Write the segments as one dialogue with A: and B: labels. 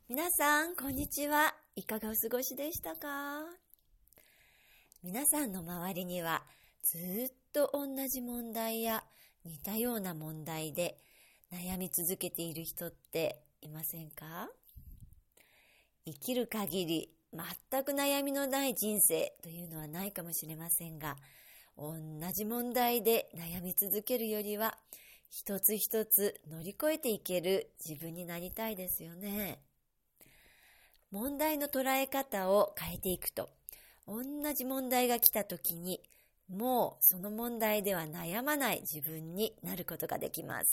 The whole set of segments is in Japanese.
A: 皆さん、こんにちは。いかがお過ごしでしたか？皆さんの周りにはずっと同じ問題や似たような問題で悩み続けている人っていませんか？生きる限り全く悩みのない人生というのはないかもしれませんが、同じ問題で悩み続けるよりは一つ一つ乗り越えていける自分になりたいですよね。問題の捉え方を変えていくと、同じ問題が来た時にもうその問題では悩まない自分になることができます。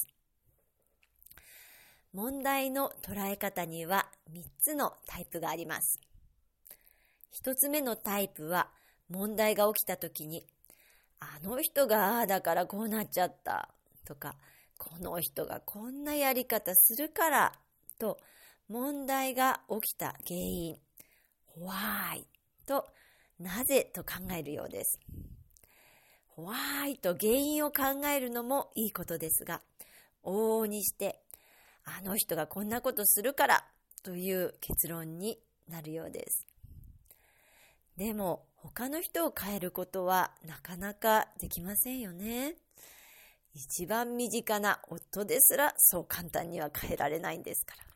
A: 問題の捉え方には3つのタイプがあります。1つ目のタイプは、問題が起きた時にあの人がああだからこうなっちゃったとか、この人がこんなやり方するからと、問題が起きた原因、Why となぜと考えるようです。Why と原因を考えるのもいいことですが、往々にしてあの人がこんなことするからという結論になるようです。でも他の人を変えることはなかなかできませんよね。一番身近な夫ですらそう簡単には変えられないんですから。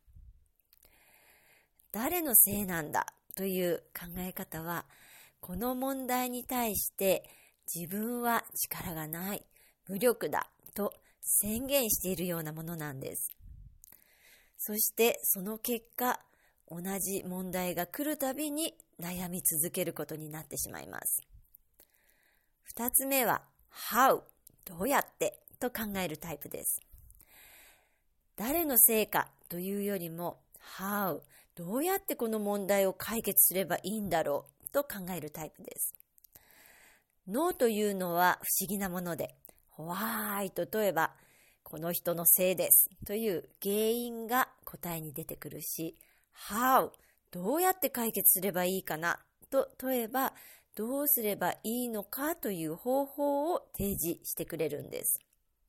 A: 誰のせいなんだという考え方は、この問題に対して自分は力がない、無力だと宣言しているようなものなんです。そしてその結果、同じ問題が来るたびに悩み続けることになってしまいます。2つ目は How どうやってと考えるタイプです。誰のせいかというよりも How どうやってこの問題を解決すればいいんだろうと考えるタイプです。ノーというのは不思議なもので、Why と問えばこの人のせいですという原因が答えに出てくるし、How どうやって解決すればいいかなと問えば、どうすればいいのかという方法を提示してくれるんです。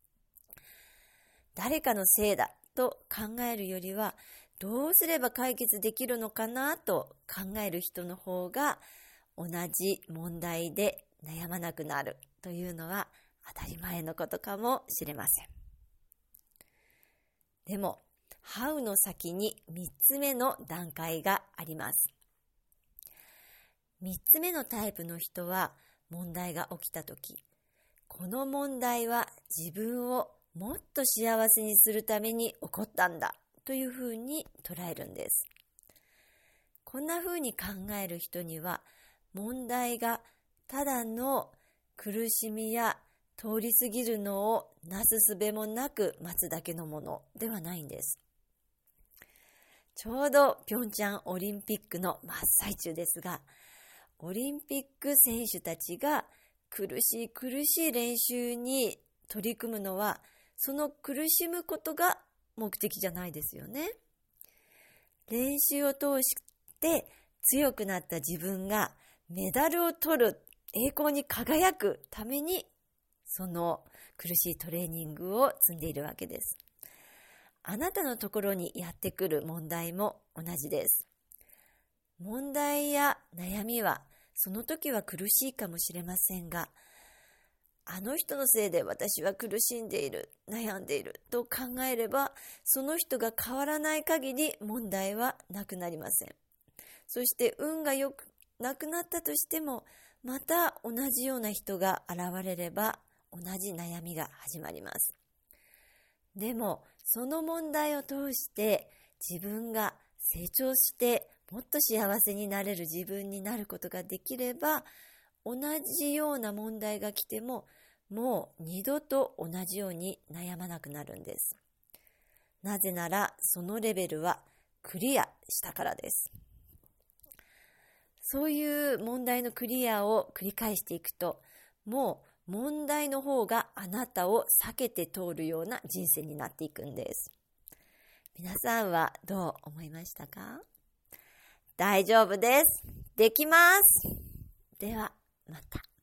A: 誰かのせいだと考えるよりは、どうすれば解決できるのかなと考える人の方が同じ問題で悩まなくなるというのは当たり前のことかもしれません。でも How の先に3つ目の段階があります。3つ目のタイプの人は、問題が起きたとき、この問題は自分をもっと幸せにするために起こったんだというふうに捉えるんです。こんなふうに考える人には、問題がただの苦しみや通り過ぎるのをなすすべもなく待つだけのものではないんです。ちょうどピョンチャンオリンピックの真っ最中ですが、オリンピック選手たちが苦しい練習に取り組むのは、その苦しむことが目的じゃないですよね。練習を通して強くなった自分がメダルを取る、栄光に輝くために、その苦しいトレーニングを積んでいるわけです。あなたのところにやってくる問題も同じです。問題や悩みはその時は苦しいかもしれませんが、あの人のせいで私は苦しんでいる、悩んでいると考えれば、その人が変わらない限り問題はなくなりません。そして運が良くなくなったとしても、また同じような人が現れれば同じ悩みが始まります。でもその問題を通して自分が成長してもっと幸せになれる自分になることができれば、同じような問題が来てももう二度と同じように悩まなくなるんです。なぜならそのレベルはクリアしたからです。そういう問題のクリアを繰り返していくと、もう問題の方があなたを避けて通るような人生になっていくんです。皆さんはどう思いましたか？大丈夫です。できます。ではまた。